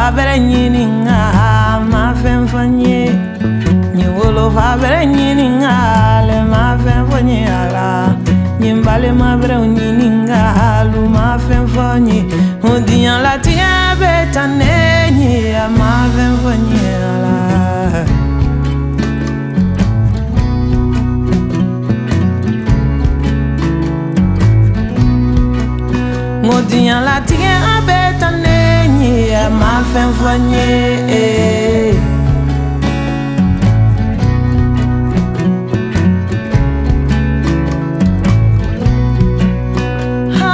bere nyini nga ma fen fanye ni wolo fa bere nyini nga le ma fen fanye ala ni mbale ma bere nyini nga lu ma fen fanye odian la tia betane ni ma fen fanye ala odian la tia betane ni ma fen fanye